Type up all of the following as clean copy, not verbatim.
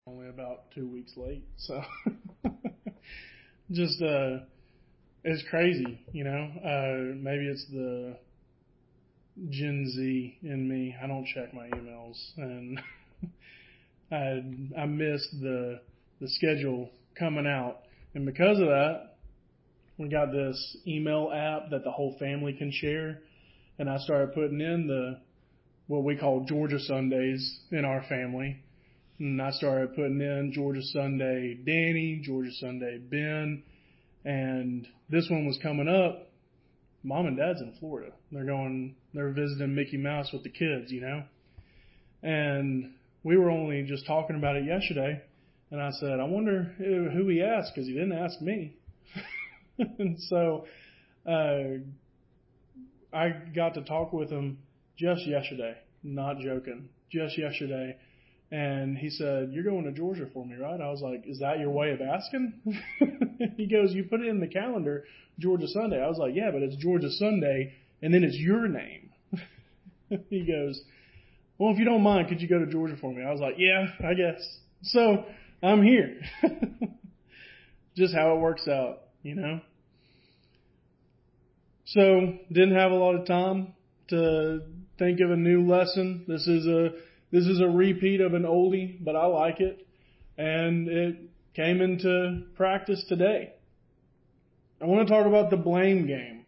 only about 2 weeks late. So just it's crazy, maybe it's the Gen Z in me. I don't check my emails, and I missed the schedule coming out, and because of that, we got this email app that the whole family can share, and I started putting in what we call Georgia Sundays in our family. And I started putting in Georgia Sunday Danny, Georgia Sunday Ben, and this one was coming up. Mom and Dad's in Florida. They're visiting Mickey Mouse with the kids, And we were only just talking about it yesterday, and I said, I wonder who he asked, because he didn't ask me. And so I got to talk with him just yesterday, not joking, just yesterday. And he said, you're going to Georgia for me, right? I was like, is that your way of asking? He goes, you put it in the calendar, Georgia Sunday. I was like, yeah, but it's Georgia Sunday, and then it's your name. He goes, well, if you don't mind, could you go to Georgia for me? I was like, yeah, I guess. So I'm here. Just how it works out, So didn't have a lot of time to think of a new lesson. This is a repeat of an oldie, but I like it. And it came into practice today. I want to talk about the blame game.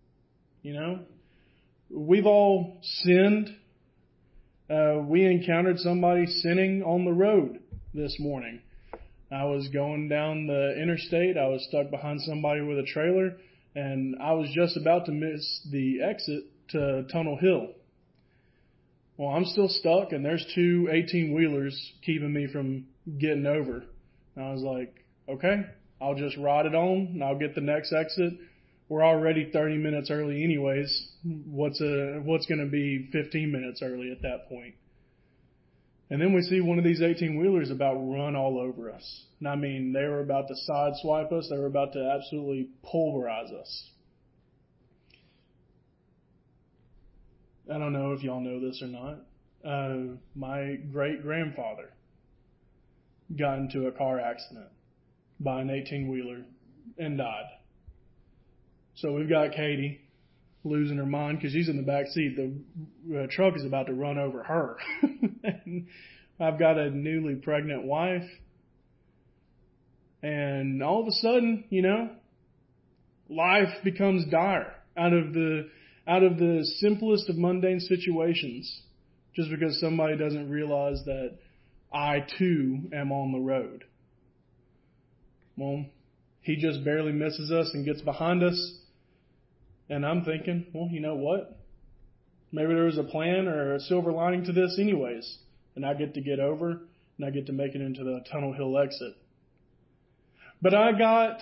We've all sinned. We encountered somebody sinning on the road this morning. I was going down the interstate. I was stuck behind somebody with a trailer, and I was just about to miss the exit to Tunnel Hill. Well, I'm still stuck, and there's two 18-wheelers keeping me from getting over. And I was like, okay, I'll just ride it on, and I'll get the next exit. We're already 30 minutes early anyways. What's going to be 15 minutes early at that point? And then we see one of these 18-wheelers about run all over us. And I mean, they were about to sideswipe us. They were about to absolutely pulverize us. I don't know if y'all know this or not. My great-grandfather got into a car accident by an 18-wheeler and died. So we've got Katie losing her mind because she's in the back seat. The truck is about to run over her. And I've got a newly pregnant wife. And all of a sudden, life becomes dire out of the simplest of mundane situations, just because somebody doesn't realize that I too am on the road. Well, he just barely misses us and gets behind us. And I'm thinking, well, you know what? Maybe there was a plan or a silver lining to this anyways. And I get to get over, and I get to make it into the Tunnel Hill exit. But I got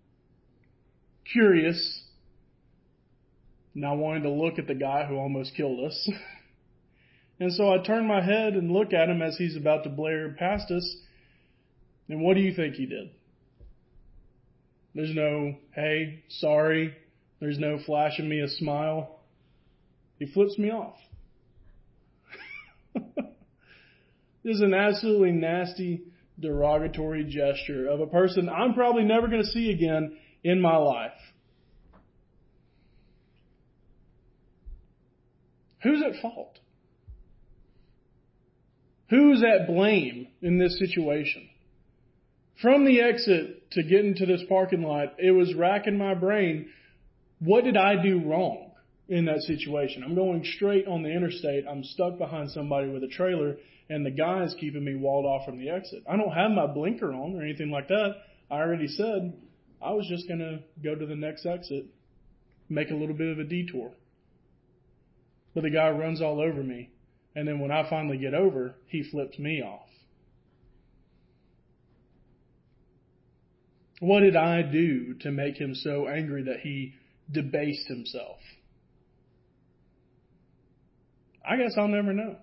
curious, and I wanted to look at the guy who almost killed us. And so I turned my head and look at him as he's about to blare past us. And what do you think he did? There's no, hey, sorry. There's no flashing me a smile. He flips me off. This is an absolutely nasty, derogatory gesture of a person I'm probably never going to see again in my life. Who's at fault? Who's at blame in this situation? From the exit to get into this parking lot, it was racking my brain. What did I do wrong in that situation? I'm going straight on the interstate. I'm stuck behind somebody with a trailer, and the guy is keeping me walled off from the exit. I don't have my blinker on or anything like that. I already said I was just going to go to the next exit, make a little bit of a detour. But the guy runs all over me, and then when I finally get over, he flips me off. What did I do to make him so angry that he debased himself? I guess I'll never know.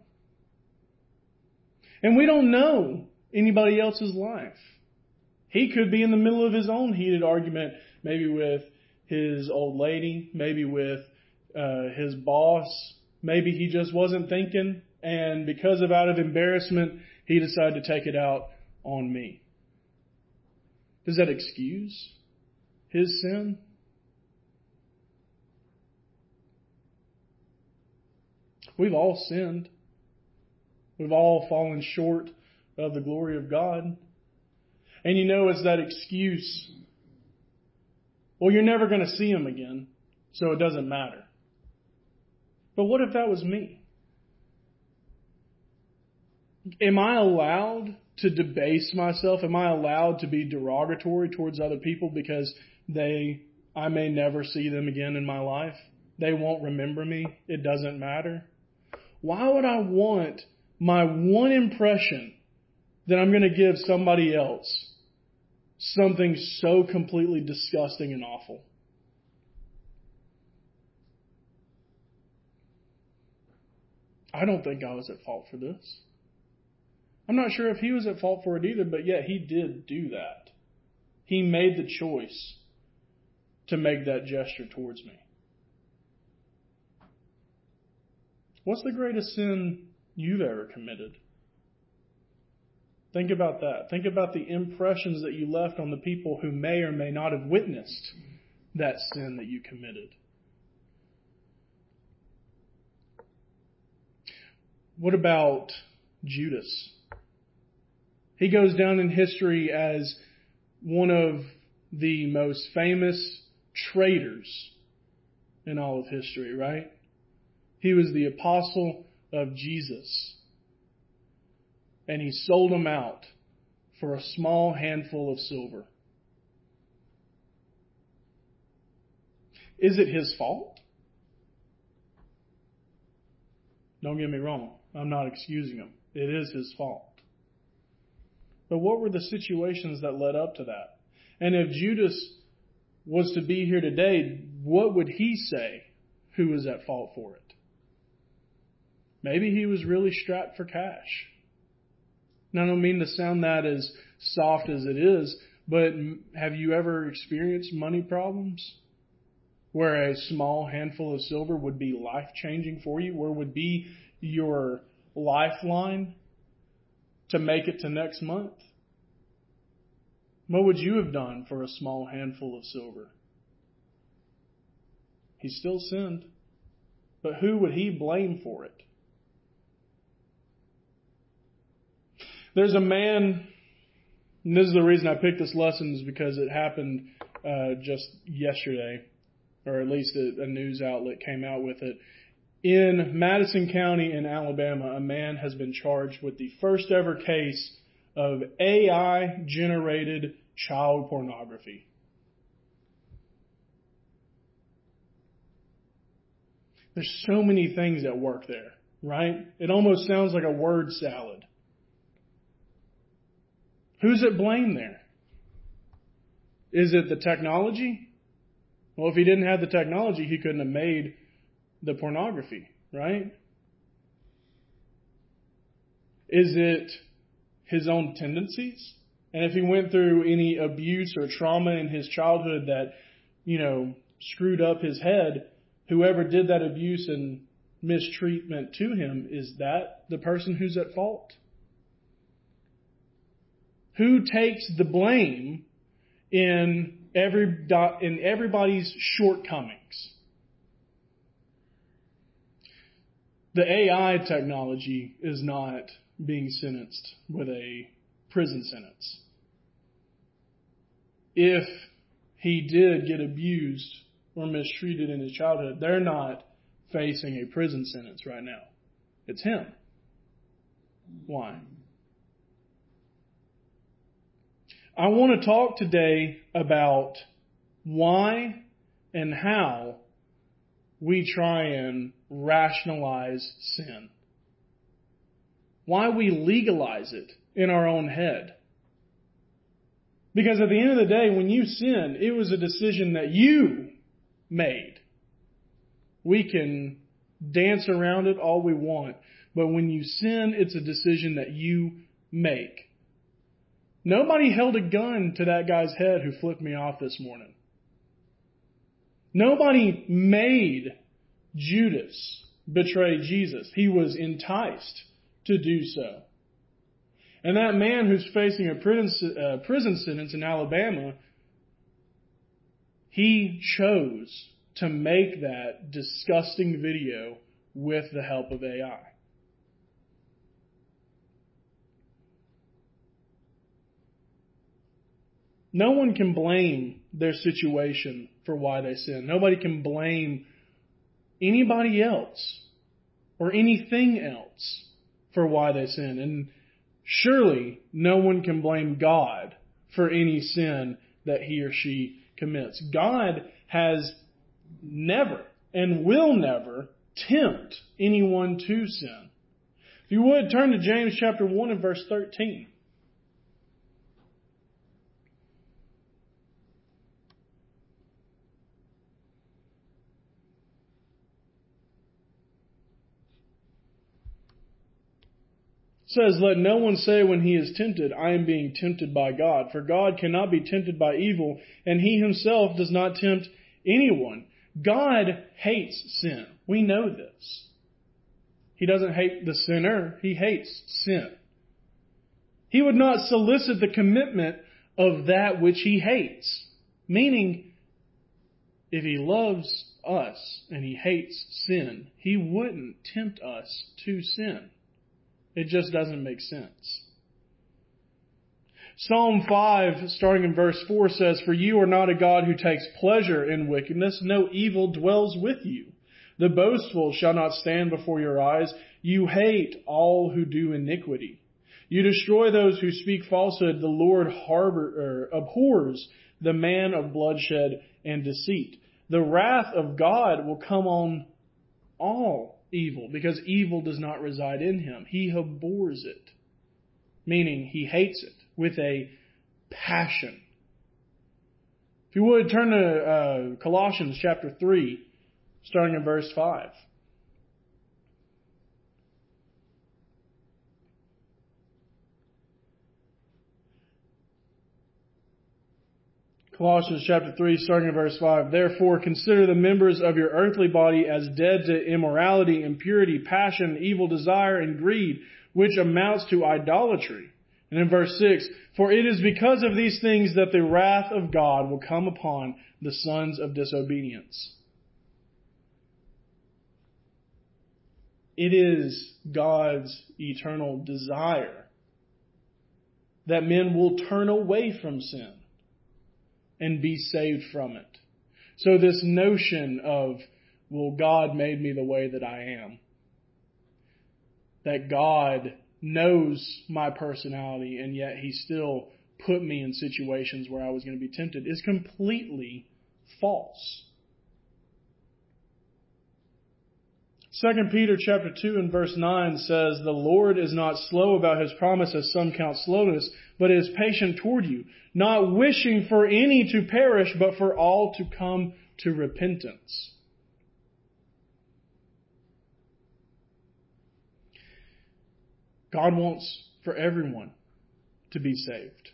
And we don't know anybody else's life. He could be in the middle of his own heated argument, maybe with his old lady, maybe with his boss. Maybe he just wasn't thinking, and because of out of embarrassment, he decided to take it out on me. Does that excuse his sin? We've all sinned. We've all fallen short of the glory of God. And it's that excuse. Well, you're never going to see him again, so it doesn't matter. But what if that was me? Am I allowed to debase myself? Am I allowed to be derogatory towards other people because I may never see them again in my life? They won't remember me. It doesn't matter. Why would I want my one impression that I'm going to give somebody else something so completely disgusting and awful? I don't think I was at fault for this. I'm not sure if he was at fault for it either, but yet he did do that. He made the choice to make that gesture towards me. What's the greatest sin you've ever committed? Think about that. Think about the impressions that you left on the people who may or may not have witnessed that sin that you committed. What about Judas? He goes down in history as one of the most famous traitors in all of history, right? He was the apostle of Jesus. And he sold him out for a small handful of silver. Is it his fault? Don't get me wrong. I'm not excusing him. It is his fault. But what were the situations that led up to that? And if Judas was to be here today, what would he say who was at fault for it? Maybe he was really strapped for cash. Now, I don't mean to sound that as soft as it is, but have you ever experienced money problems where a small handful of silver would be life-changing for you, where would be your lifeline to make it to next month? What would you have done for a small handful of silver? He still sinned, but who would he blame for it? There's a man, and this is the reason I picked this lesson, is because it happened just yesterday, or at least a news outlet came out with it. In Madison County in Alabama, a man has been charged with the first ever case of AI-generated child pornography. There's so many things at work there, right? It almost sounds like a word salad. Who's at blame there? Is it the technology? Well, if he didn't have the technology, he couldn't have made the pornography, right? Is it his own tendencies? And if he went through any abuse or trauma in his childhood that, screwed up his head, whoever did that abuse and mistreatment to him, is that the person who's at fault? Who takes the blame in everybody's shortcomings? The AI technology is not being sentenced with a prison sentence. If he did get abused or mistreated in his childhood, they're not facing a prison sentence right now. It's him. Why? I want to talk today about why and how we try and rationalize sin. Why we legalize it in our own head. Because at the end of the day, when you sin, it was a decision that you made. We can dance around it all we want, but when you sin, it's a decision that you make. Nobody held a gun to that guy's head who flipped me off this morning. Nobody made Judas betray Jesus. He was enticed to do so. And that man who's facing a prison sentence in Alabama, he chose to make that disgusting video with the help of AI. No one can blame their situation for why they sin. Nobody can blame anybody else or anything else for why they sin. And surely no one can blame God for any sin that he or she commits. God has never and will never tempt anyone to sin. If you would, turn to James chapter 1 and verse 13. It says, "Let no one say when he is tempted, I am being tempted by God. For God cannot be tempted by evil, and he himself does not tempt anyone." God hates sin. We know this. He doesn't hate the sinner. He hates sin. He would not solicit the commitment of that which he hates. Meaning, if he loves us and he hates sin, he wouldn't tempt us to sin. It just doesn't make sense. Psalm 5, starting in verse 4, says, "For you are not a God who takes pleasure in wickedness. No evil dwells with you. The boastful shall not stand before your eyes. You hate all who do iniquity. You destroy those who speak falsehood. The Lord abhors the man of bloodshed and deceit." The wrath of God will come on all evil, because evil does not reside in him. He abhors it, meaning he hates it with a passion. If you would, turn to Colossians chapter 3, starting in verse 5. Colossians chapter 3, starting in verse 5. "Therefore consider the members of your earthly body as dead to immorality, impurity, passion, evil desire, and greed, which amounts to idolatry." And in verse 6, "For it is because of these things that the wrath of God will come upon the sons of disobedience." It is God's eternal desire that men will turn away from sin and be saved from it. So this notion of, well, God made me the way that I am, that God knows my personality and yet he still put me in situations where I was going to be tempted, is completely false. 2 Peter chapter 2 and verse 9 says, "The Lord is not slow about his promise, as some count slowness, but is patient toward you, not wishing for any to perish, but for all to come to repentance." God wants for everyone to be saved.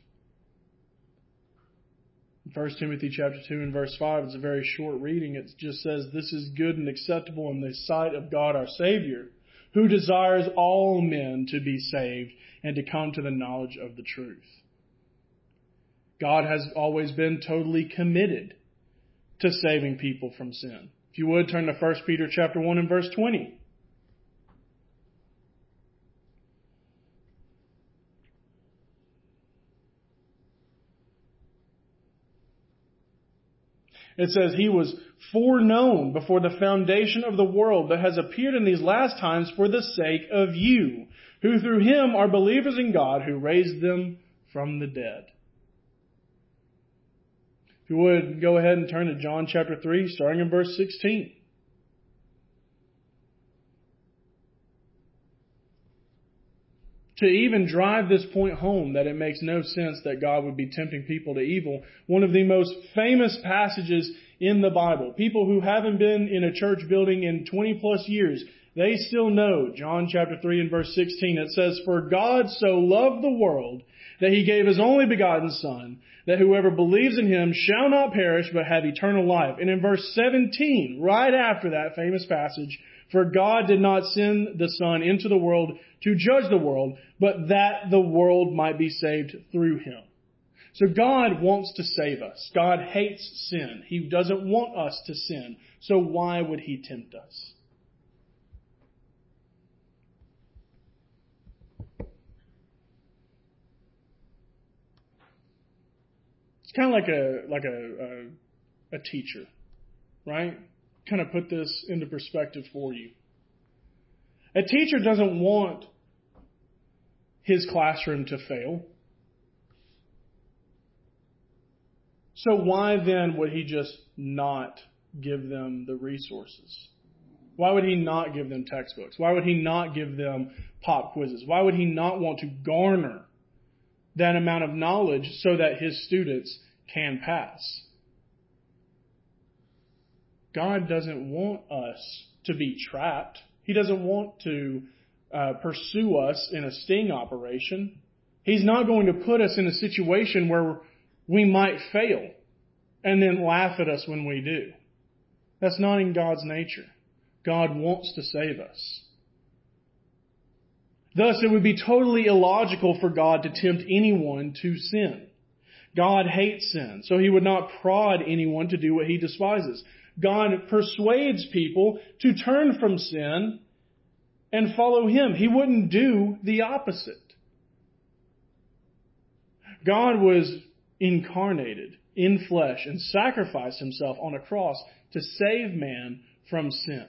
1 Timothy chapter 2 and verse 5, it's a very short reading. It just says, "This is good and acceptable in the sight of God our Savior, who desires all men to be saved and to come to the knowledge of the truth." God has always been totally committed to saving people from sin. If you would, turn to 1 Peter chapter 1 and verse 20. It says, "He was foreknown before the foundation of the world, but has appeared in these last times for the sake of you, who through him are believers in God, who raised them from the dead." If you would, go ahead and turn to John chapter 3, starting in verse 16. To even drive this point home that it makes no sense that God would be tempting people to evil, one of the most famous passages in the Bible. People who haven't been in a church building in 20 plus years, they still know John chapter 3 and verse 16. It says, "For God so loved the world that he gave his only begotten Son, that whoever believes in him shall not perish but have eternal life." And in verse 17, right after that famous passage, For God did not send the Son into the world to judge the world, but that the world might be saved through Him. So God wants to save us. God hates sin. He doesn't want us to sin. So why would He tempt us? It's kind of like a teacher, right? Kind of put this into perspective for you. A teacher doesn't want his classroom to fail. So why then would he just not give them the resources? Why would he not give them textbooks? Why would he not give them pop quizzes? Why would he not want to garner that amount of knowledge so that his students can pass? God doesn't want us to be trapped. He doesn't want to pursue us in a sting operation. He's not going to put us in a situation where we might fail and then laugh at us when we do. That's not in God's nature. God wants to save us. Thus, it would be totally illogical for God to tempt anyone to sin. God hates sin, so He would not prod anyone to do what He despises. God persuades people to turn from sin and follow Him. He wouldn't do the opposite. God was incarnated in flesh and sacrificed Himself on a cross to save man from sin.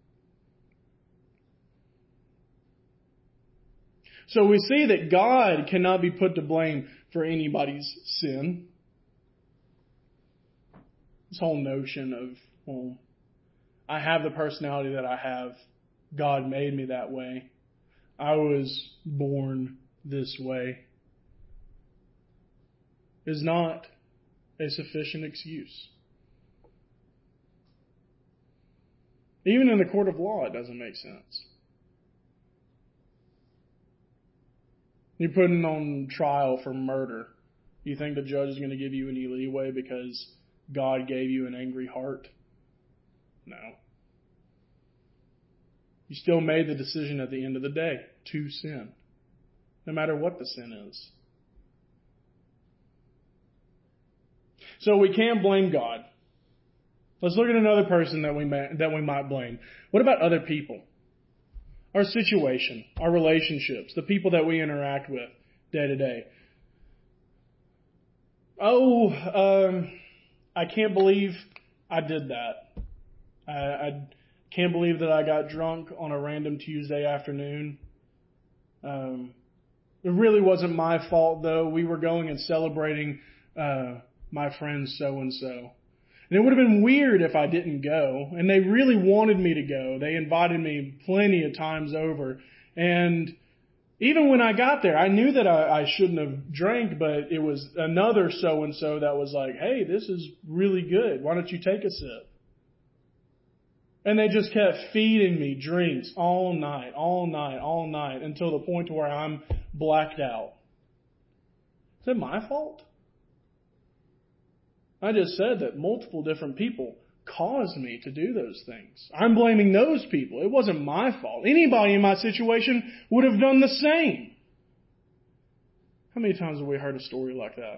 So we see that God cannot be put to blame for anybody's sin. This whole notion of, well, I have the personality that I have. God made me that way. I was born this way, is not a sufficient excuse. Even in the court of law, it doesn't make sense. You're putting on trial for murder. You think the judge is going to give you any leeway because God gave you an angry heart? No. You still made the decision at the end of the day to sin, no matter what the sin is. So we can't blame God. Let's look at another person that we might blame. What about other people? Our situation, our relationships, the people that we interact with day to day. I can't believe I did that. I can't believe that I got drunk on a random Tuesday afternoon. It really wasn't my fault, though. We were going and celebrating my friend so-and-so. And it would have been weird if I didn't go. And they really wanted me to go. They invited me plenty of times over. And even when I got there, I knew that I shouldn't have drank, but it was another so-and-so that was like, hey, this is really good. Why don't you take a sip? And they just kept feeding me drinks all night until the point where I'm blacked out. Is it my fault? I just said that multiple different people caused me to do those things. I'm blaming those people. It wasn't my fault. Anybody in my situation would have done the same. How many times have we heard a story like that?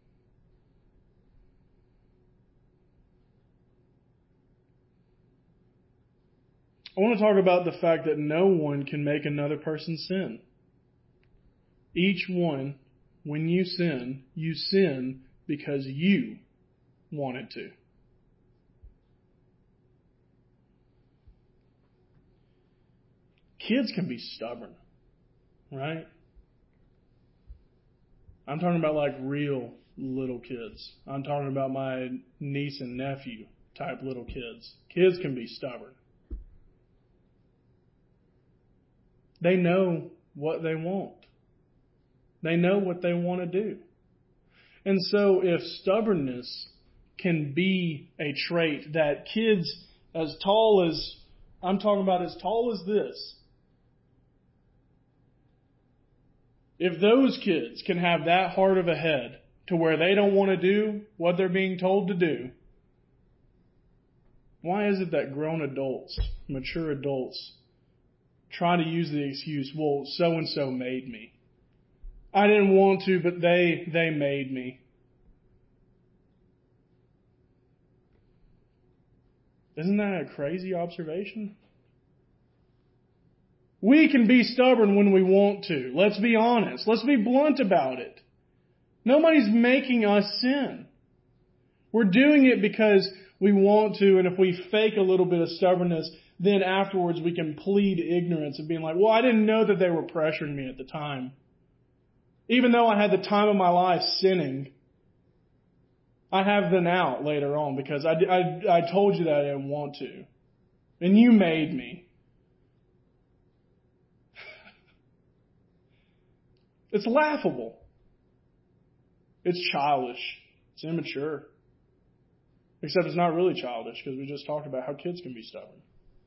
I want to talk about the fact that no one can make another person sin. Each one, when you sin because you wanted to. Kids can be stubborn, right? I'm talking about like real little kids. I'm talking about my niece and nephew type little kids. Kids can be stubborn. They know what they want. They know what they want to do. And so if stubbornness can be a trait that kids as tall as, I'm talking about as tall as this, if those kids can have that hard of a head to where they don't want to do what they're being told to do, Why is it that grown adults, mature adults, try to use the excuse, well, so-and-so made me. I didn't want to, but they made me. Isn't that a crazy observation? We can be stubborn when we want to. Let's be honest. Let's be blunt about it. Nobody's making us sin. We're doing it because we want to, and if we fake a little bit of stubbornness, then afterwards we can plead ignorance of being like, well, I didn't know that they were pressuring me at the time. Even though I had the time of my life sinning, I have the out later on because I told you that I didn't want to. And you made me. It's laughable. It's childish. It's immature. Except it's not really childish because we just talked about how kids can be stubborn.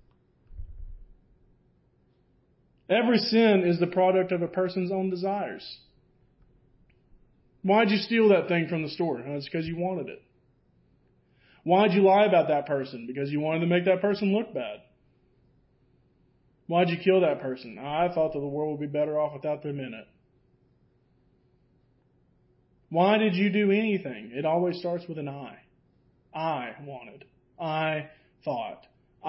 Every sin is the product of a person's own desires. Why'd you steal that thing from the store? It's because you wanted it. Why'd you lie about that person? Because you wanted to make that person look bad. Why'd you kill that person? I thought that the world would be better off without them in it. Why did you do anything? It always starts with an I. I wanted. I thought.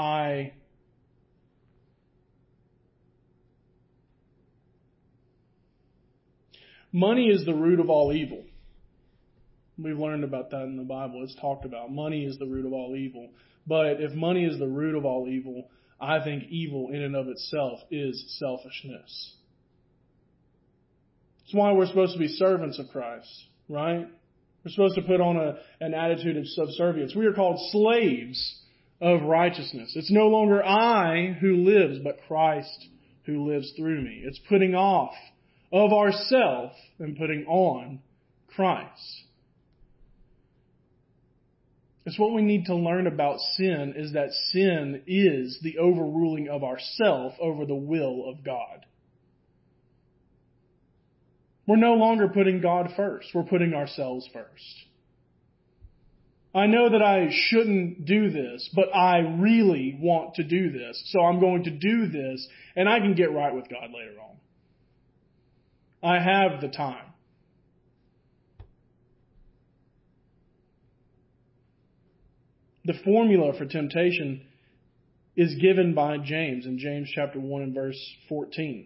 Money is the root of all evil. We've learned about that in the Bible. It's talked about. Money is the root of all evil. But if money is the root of all evil, I think evil in and of itself is selfishness. That's why we're supposed to be servants of Christ, right? We're supposed to put on an attitude of subservience. We are called slaves of righteousness. It's no longer I who lives, but Christ who lives through me. It's putting off of ourself and putting on Christ. It's what we need to learn about sin is that sin is the overruling of ourself over the will of God. We're no longer putting God first. We're putting ourselves first. I know that I shouldn't do this, but I really want to do this, so I'm going to do this, and I can get right with God later on. I have the time. The formula for temptation is given by James in James chapter 1 and verse 14.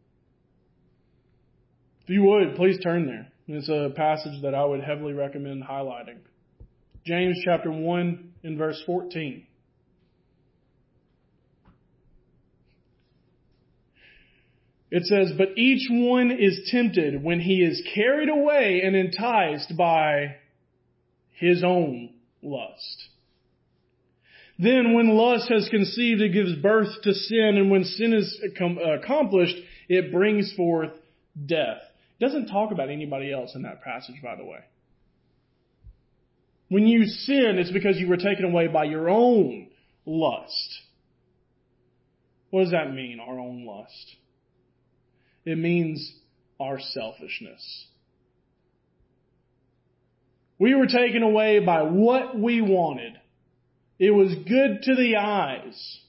If you would, please turn there. It's a passage that I would heavily recommend highlighting. James chapter 1 and verse 14. It says, "But each one is tempted when he is carried away and enticed by his own lust. Then when lust has conceived, it gives birth to sin, and when sin is accomplished, it brings forth death." It doesn't talk about anybody else in that passage, by the way. When you sin, it's because you were taken away by your own lust. What does that mean, our own lust? It means our selfishness. We were taken away by what we wanted. It was good to the eyes.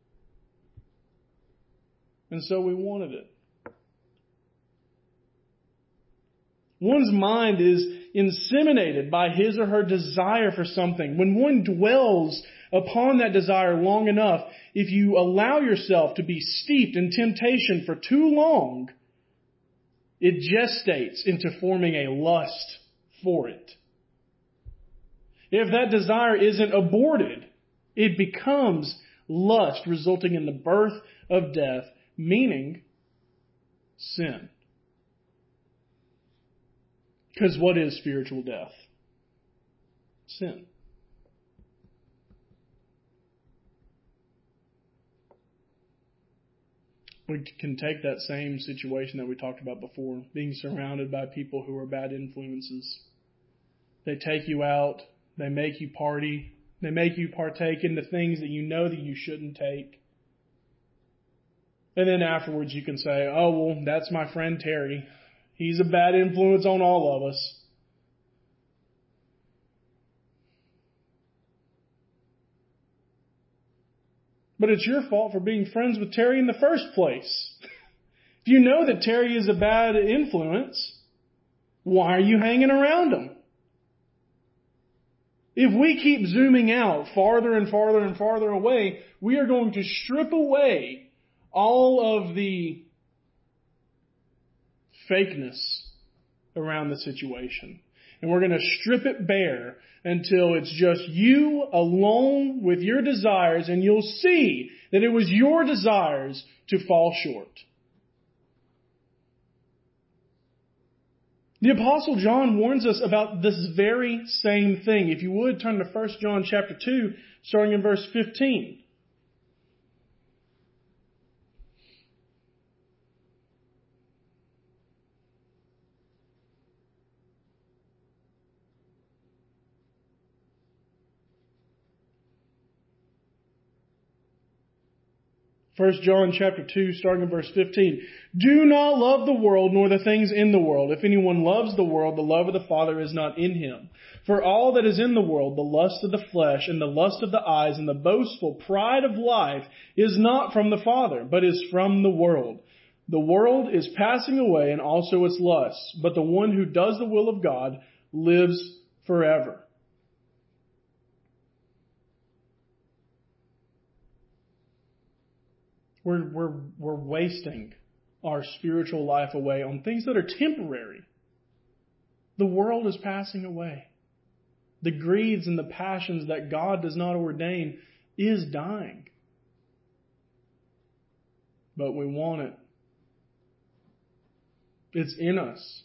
And so we wanted it. One's mind is inseminated by his or her desire for something. When one dwells upon that desire long enough, if you allow yourself to be steeped in temptation for too long, it gestates into forming a lust for it. If that desire isn't aborted, it becomes lust, resulting in the birth of death, meaning sin. Because what is spiritual death? Sin. We can take that same situation that we talked about before, being surrounded by people who are bad influences. They take you out, they make you party, they make you partake in the things that you know that you shouldn't take. And then afterwards you can say, oh, well, that's my friend Terry. He's a bad influence on all of us. But it's your fault for being friends with Terry in the first place. If you know that Terry is a bad influence, why are you hanging around him? If we keep zooming out farther and farther and farther away, we are going to strip away all of the fakeness around the situation. And we're going to strip it bare until it's just you alone with your desires, and you'll see that it was your desires to fall short. The Apostle John warns us about this very same thing. If you would, turn to 1 John chapter 2, starting in verse 15. 1 John chapter 2, starting in verse 15. Do not love the world nor the things in the world. If anyone loves the world, the love of the Father is not in him. For all that is in the world, the lust of the flesh and the lust of the eyes and the boastful pride of life is not from the Father, but is from the world. The world is passing away and also its lusts, but the one who does the will of God lives forever. We're wasting our spiritual life away on things that are temporary. The world is passing away. The greeds and the passions that God does not ordain is dying. But we want it. It's in us.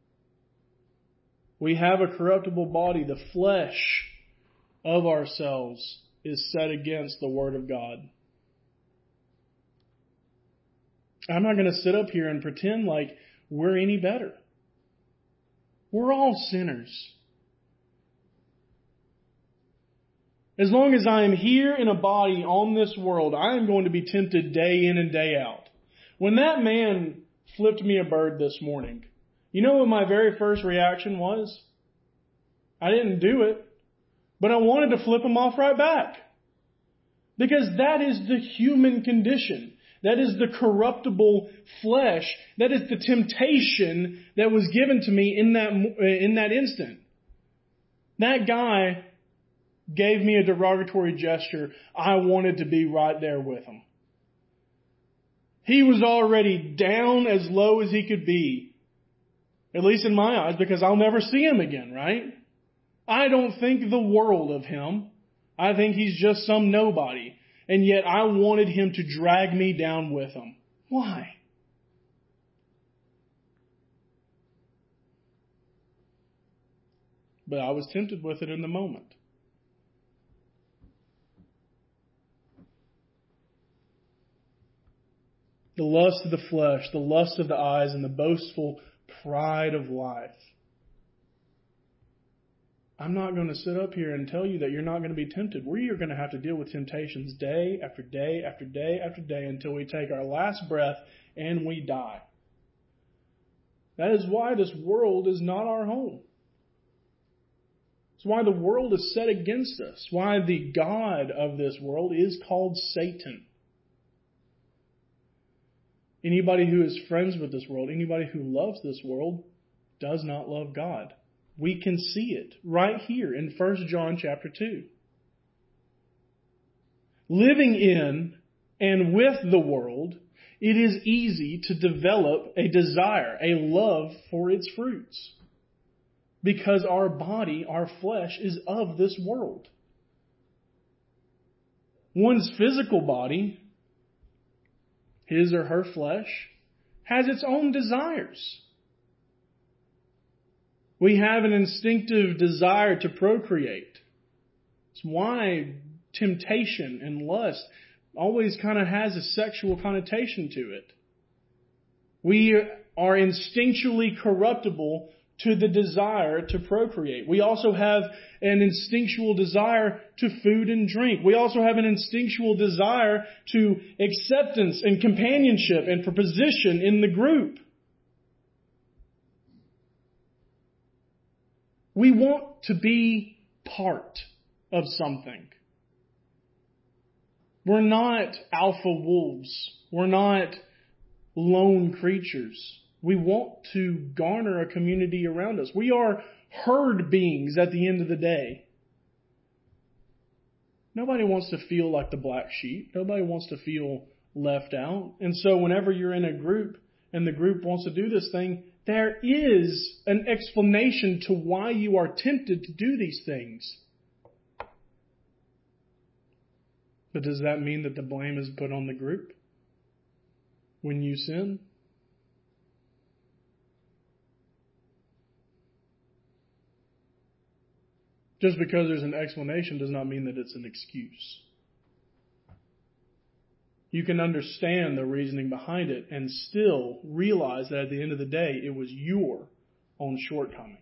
We have a corruptible body. The flesh of ourselves is set against the Word of God. I'm not going to sit up here and pretend like we're any better. We're all sinners. As long as I am here in a body on this world, I am going to be tempted day in and day out. When that man flipped me a bird this morning, you know what my very first reaction was? I didn't do it, but I wanted to flip him off right back. Because that is the human condition. That is the corruptible flesh. That is the temptation that was given to me in that instant. That guy gave me a derogatory gesture. I wanted to be right there with him. He was already down as low as he could be. At least in my eyes, because I'll never see him again, right? I don't think the world of him. I think he's just some nobody. And yet I wanted him to drag me down with him. Why? But I was tempted with it in the moment. The lust of the flesh, the lust of the eyes, and the boastful pride of life. I'm not going to sit up here and tell you that you're not going to be tempted. We are going to have to deal with temptations day after day after day after day until we take our last breath and we die. That is why this world is not our home. It's why the world is set against us. Why the God of this world is called Satan. Anybody who is friends with this world, anybody who loves this world, does not love God. We can see it right here in 1 John chapter 2. Living in and with the world, it is easy to develop a desire, a love for its fruits. Because our body, our flesh, is of this world. One's physical body, his or her flesh, has its own desires. We have an instinctive desire to procreate. It's why temptation and lust always kind of has a sexual connotation to it. We are instinctually corruptible to the desire to procreate. We also have an instinctual desire to food and drink. We also have an instinctual desire to acceptance and companionship and for position in the group. We want to be part of something. We're not alpha wolves. We're not lone creatures. We want to garner a community around us. We are herd beings at the end of the day. Nobody wants to feel like the black sheep. Nobody wants to feel left out. And so whenever you're in a group and the group wants to do this thing, there is an explanation to why you are tempted to do these things. But does that mean that the blame is put on the group when you sin? Just because there's an explanation does not mean that it's an excuse. You can understand the reasoning behind it and still realize that at the end of the day, it was your own shortcoming.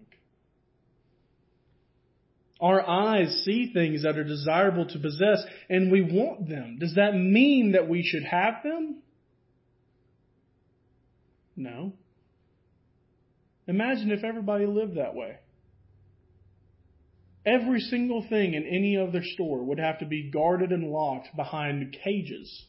Our eyes see things that are desirable to possess and we want them. Does that mean that we should have them? No. Imagine if everybody lived that way. Every single thing in any other store would have to be guarded and locked behind cages.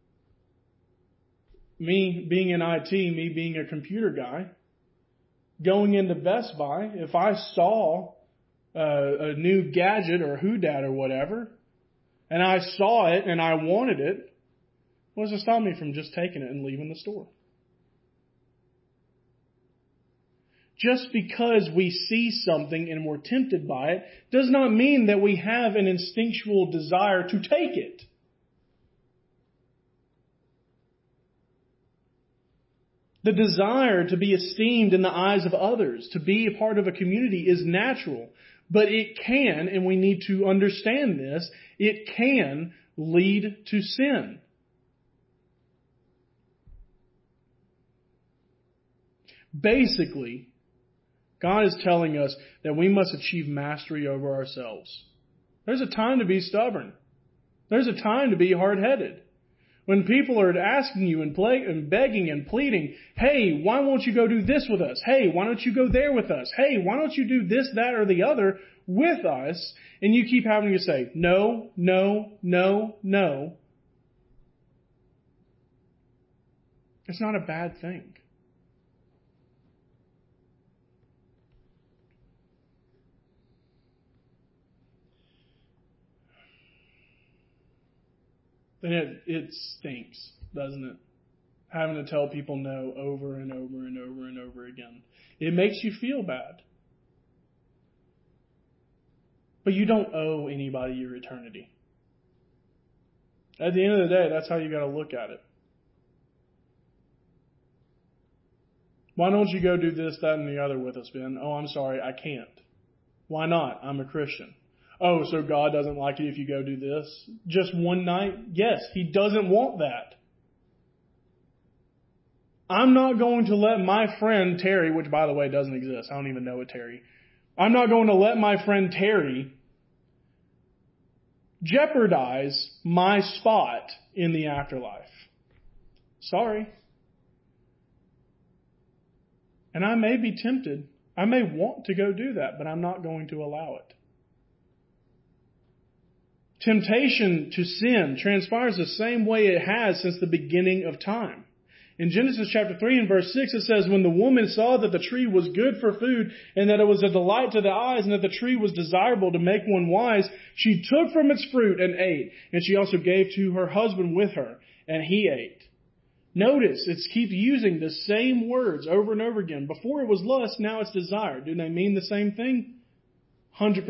Me being in IT, me being a computer guy, going into Best Buy, if I saw a new gadget or Who-Dat or whatever, and I saw it and I wanted it, what does it stop me from just taking it and leaving the store? Just because we see something and we're tempted by it does not mean that we have an instinctual desire to take it. The desire to be esteemed in the eyes of others, to be a part of a community is natural. But it can, and we need to understand this, it can lead to sin. Basically, God is telling us that we must achieve mastery over ourselves. There's a time to be stubborn. There's a time to be hard-headed. When people are asking you and begging and pleading, hey, why won't you go do this with us? Hey, why don't you go there with us? Hey, why don't you do this, that, or the other with us? And you keep having to say, no, no, no, no. It's not a bad thing. Then it stinks, doesn't it? Having to tell people no over and over and over and over again. It makes you feel bad. But you don't owe anybody your eternity. At the end of the day, that's how you got to look at it. Why don't you go do this, that, and the other with us, Ben? Oh, I'm sorry, I can't. Why not? I'm a Christian. Oh, so God doesn't like it if you go do this? Just one night? Yes, He doesn't want that. I'm not going to let my friend Terry, which by the way doesn't exist. I don't even know a Terry. I'm not going to let my friend Terry jeopardize my spot in the afterlife. Sorry. And I may be tempted. I may want to go do that, but I'm not going to allow it. Temptation to sin transpires the same way it has since the beginning of time. In Genesis chapter 3 and verse 6 it says, when the woman saw that the tree was good for food and that it was a delight to the eyes and that the tree was desirable to make one wise, she took from its fruit and ate. And she also gave to her husband with her, and he ate. Notice, it keeps using the same words over and over again. Before it was lust, now it's desire. Do they mean the same thing? 100%.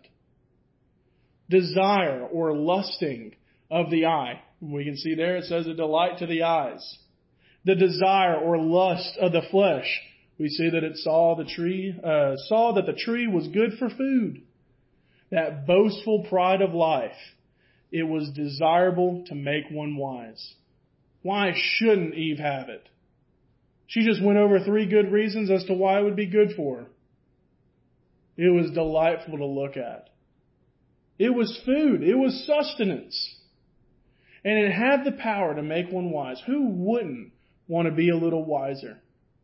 Desire or lusting of the eye. We can see there it says a delight to the eyes. The desire or lust of the flesh. We see that it saw that the tree was good for food. That boastful pride of life. It was desirable to make one wise. Why shouldn't Eve have it? She just went over 3 good reasons as to why it would be good for her. It was delightful to look at. It was food. It was sustenance. And it had the power to make one wise. Who wouldn't want to be a little wiser?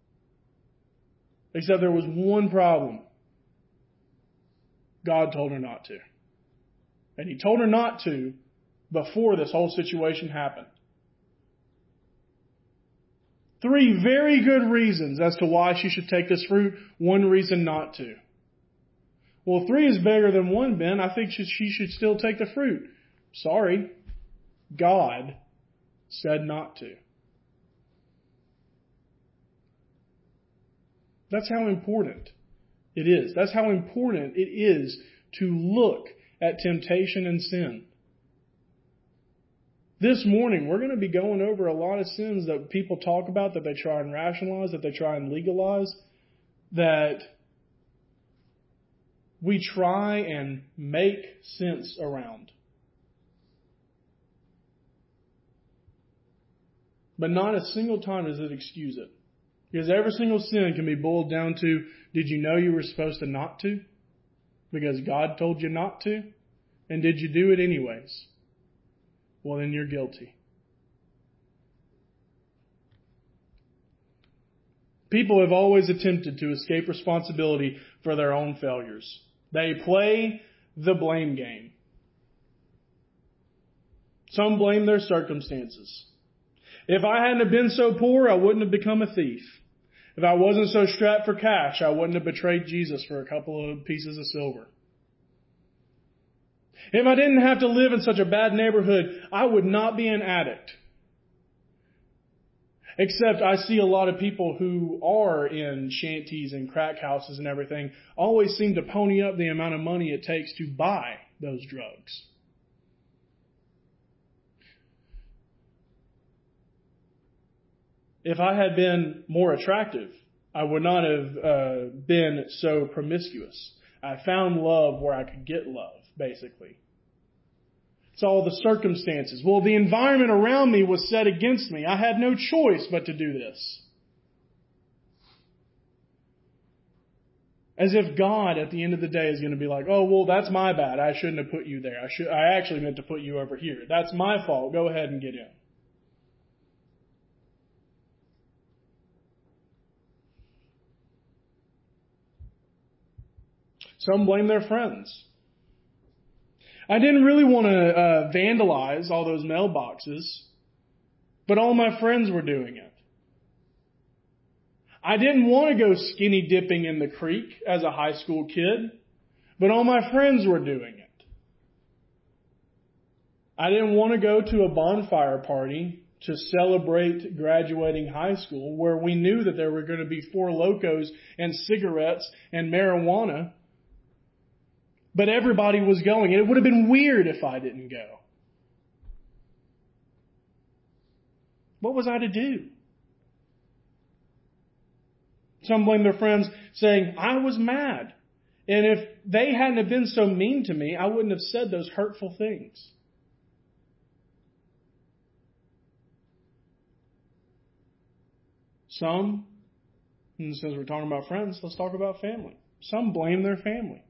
Except there was one problem. God told her not to. And He told her not to before this whole situation happened. 3 very good reasons as to why she should take this fruit, 1 reason not to. Well, 3 is bigger than 1, Ben. I think she should still take the fruit. Sorry. God said not to. That's how important it is. That's how important it is to look at temptation and sin. This morning, we're going to be going over a lot of sins that people talk about, that they try and rationalize, that they try and legalize, that we try and make sense around. But not a single time does it excuse it. Because every single sin can be boiled down to, did you know you were supposed to not to? Because God told you not to? And did you do it anyways? Well, then you're guilty. People have always attempted to escape responsibility for their own failures. They play the blame game. Some blame their circumstances. If I hadn't have been so poor, I wouldn't have become a thief. If I wasn't so strapped for cash, I wouldn't have betrayed Jesus for a couple of pieces of silver. If I didn't have to live in such a bad neighborhood, I would not be an addict. Except I see a lot of people who are in shanties and crack houses and everything always seem to pony up the amount of money it takes to buy those drugs. If I had been more attractive, I would not have been so promiscuous. I found love where I could get love, basically. It's all the circumstances. Well, the environment around me was set against me. I had no choice but to do this. As if God, at the end of the day, is going to be like, oh, well, that's my bad. I shouldn't have put you there. I actually meant to put you over here. That's my fault. Go ahead and get in. Some blame their friends. I didn't really want to vandalize all those mailboxes, but all my friends were doing it. I didn't want to go skinny dipping in the creek as a high school kid, but all my friends were doing it. I didn't want to go to a bonfire party to celebrate graduating high school where we knew that there were going to be 4 Locos and cigarettes and marijuana. But everybody was going. And it would have been weird if I didn't go. What was I to do? Some blame their friends saying, I was mad. And if they hadn't have been so mean to me, I wouldn't have said those hurtful things. Some, and since we're talking about friends, let's talk about family. Some blame their family.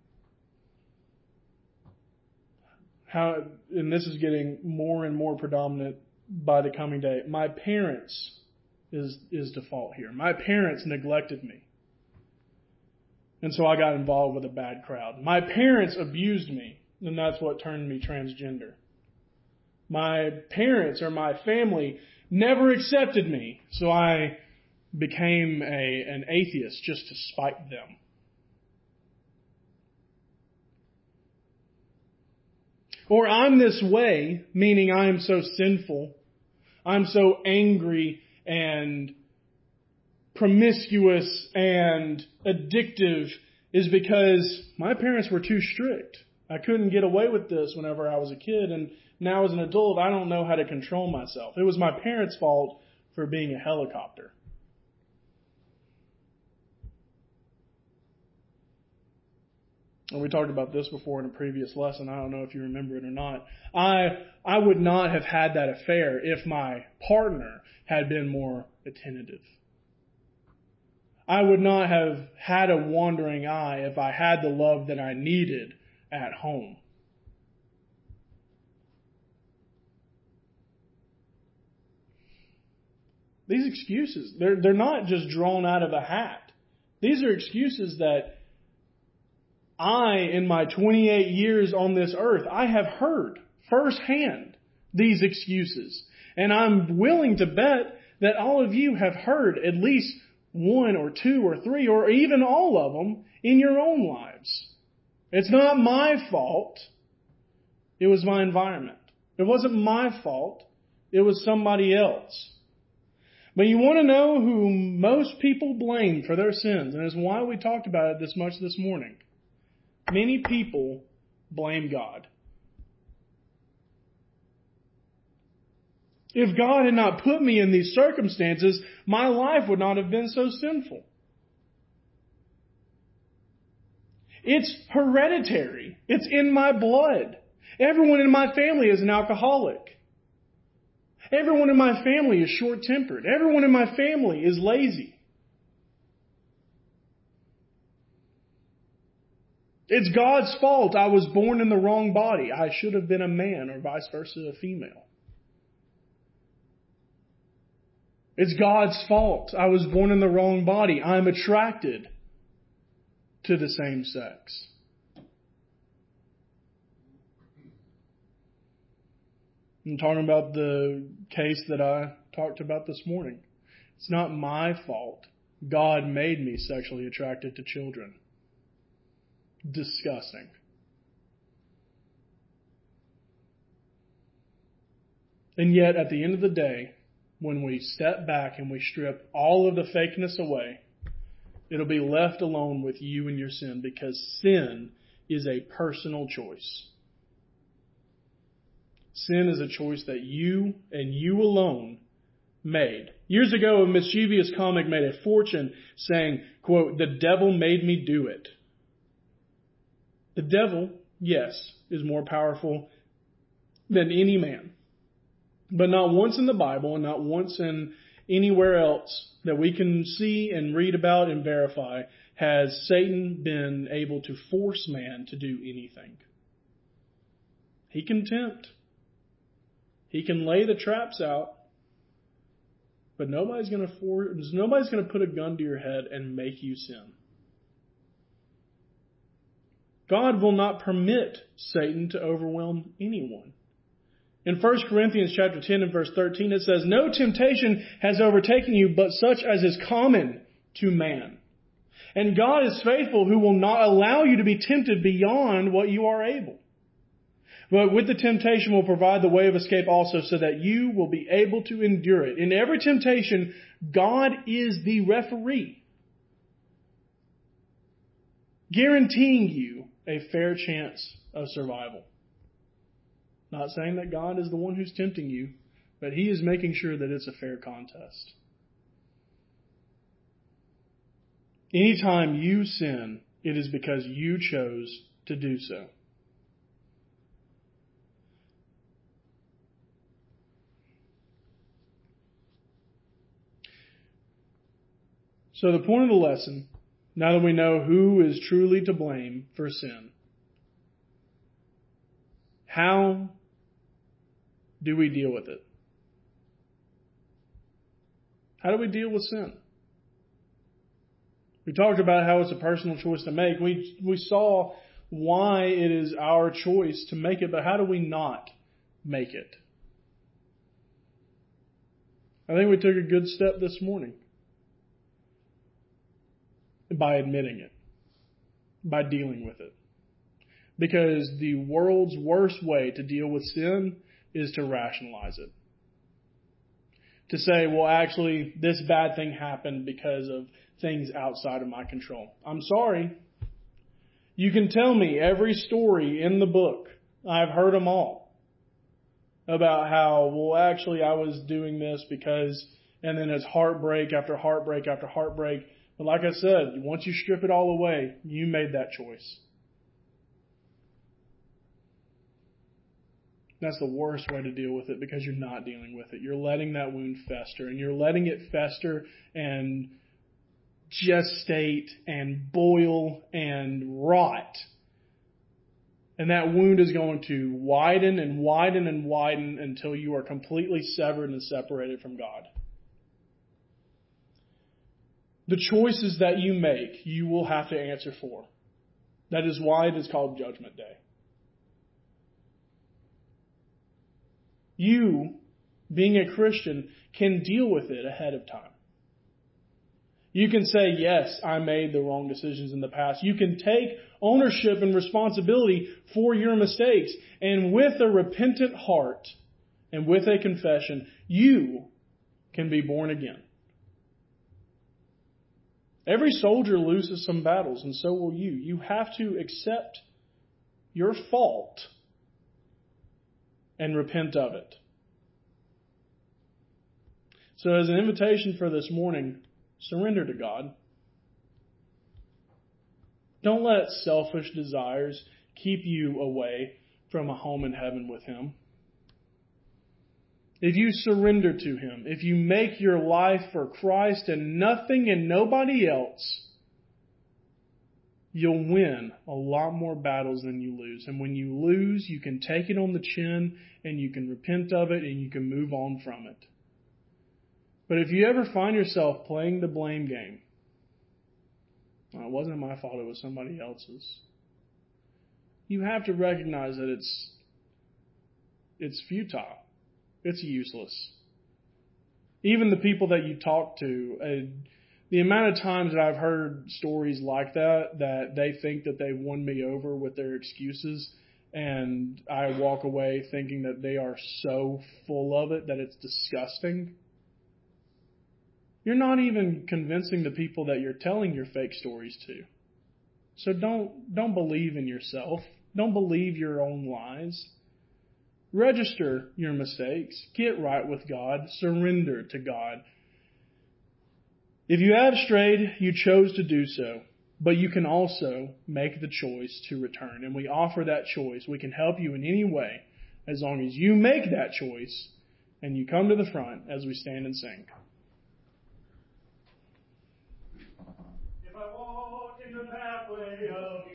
And this is getting more and more predominant by the coming day. My parents is default here. My parents neglected me. And so I got involved with a bad crowd. My parents abused me, and that's what turned me transgender. My parents or my family never accepted me, so I became an atheist just to spite them. Or I'm this way, meaning I'm so sinful, I'm so angry and promiscuous and addictive, is because my parents were too strict. I couldn't get away with this whenever I was a kid, and now as an adult, I don't know how to control myself. It was my parents' fault for being a helicopter. And we talked about this before in a previous lesson. I don't know if you remember it or not. I would not have had that affair if my partner had been more attentive. I would not have had a wandering eye if I had the love that I needed at home. These excuses, they're not just drawn out of a hat. These are excuses that I, in my 28 years on this earth, I have heard firsthand these excuses. And I'm willing to bet that all of you have heard at least one or two or three or even all of them in your own lives. It's not my fault. It was my environment. It wasn't my fault. It was somebody else. But you want to know who most people blame for their sins, and it's why we talked about it this much this morning. Many people blame God. If God had not put me in these circumstances, my life would not have been so sinful. It's hereditary. It's in my blood. Everyone in my family is an alcoholic. Everyone in my family is short-tempered. Everyone in my family is lazy. It's God's fault I was born in the wrong body. I should have been a man, or vice versa, a female. It's God's fault I was born in the wrong body. I'm attracted to the same sex. I'm talking about the case that I talked about this morning. It's not my fault. God made me sexually attracted to children. Disgusting. And yet, at the end of the day, when we step back and we strip all of the fakeness away, it'll be left alone with you and your sin, because sin is a personal choice. Sin is a choice that you and you alone made. Years ago, a mischievous comic made a fortune saying, quote, "The devil made me do it." The devil, yes, is more powerful than any man. But not once in the Bible and not once in anywhere else that we can see and read about and verify has Satan been able to force man to do anything. He can tempt. He can lay the traps out. But nobody's going to put a gun to your head and make you sin. God will not permit Satan to overwhelm anyone. In 1 Corinthians chapter 10 and verse 13, it says, "No temptation has overtaken you but such as is common to man. And God is faithful, who will not allow you to be tempted beyond what you are able. But with the temptation will provide the way of escape also, so that you will be able to endure it." In every temptation, God is the referee, guaranteeing you a fair chance of survival. Not saying that God is the one who's tempting you, but He is making sure that it's a fair contest. Anytime you sin, it is because you chose to do so. So the point of the lesson, now that we know who is truly to blame for sin, how do we deal with it? How do we deal with sin? We talked about how it's a personal choice to make. We saw why it is our choice to make it, but how do we not make it? I think we took a good step this morning by admitting it, by dealing with it. Because the world's worst way to deal with sin is to rationalize it. To say, well, actually, this bad thing happened because of things outside of my control. I'm sorry. You can tell me every story in the book. I've heard them all. About how, well, actually, I was doing this because, and then it's heartbreak after heartbreak after heartbreak. But like I said, once you strip it all away, you made that choice. That's the worst way to deal with it, because you're not dealing with it. You're letting that wound fester, and you're letting it fester and gestate and boil and rot. And that wound is going to widen and widen and widen until you are completely severed and separated from God. The choices that you make, you will have to answer for. That is why it is called Judgment Day. You, being a Christian, can deal with it ahead of time. You can say, yes, I made the wrong decisions in the past. You can take ownership and responsibility for your mistakes. And with a repentant heart and with a confession, you can be born again. Every soldier loses some battles, and so will you. You have to accept your fault and repent of it. So as an invitation for this morning, surrender to God. Don't let selfish desires keep you away from a home in heaven with Him. If you surrender to Him, if you make your life for Christ and nothing and nobody else, you'll win a lot more battles than you lose. And when you lose, you can take it on the chin and you can repent of it and you can move on from it. But if you ever find yourself playing the blame game, well, it wasn't my fault, it was somebody else's, you have to recognize that it's futile. It's useless. Even the people that you talk to, the amount of times that I've heard stories like that they think that they won me over with their excuses, and I walk away thinking that they are so full of it that it's disgusting. You're not even convincing the people that you're telling your fake stories to. So don't believe in yourself. Don't believe your own lies. Register your mistakes. Get right with God. Surrender to God. If you have strayed, you chose to do so. But you can also make the choice to return. And we offer that choice. We can help you in any way as long as you make that choice and you come to the front as we stand and sing. If I walk in the pathway of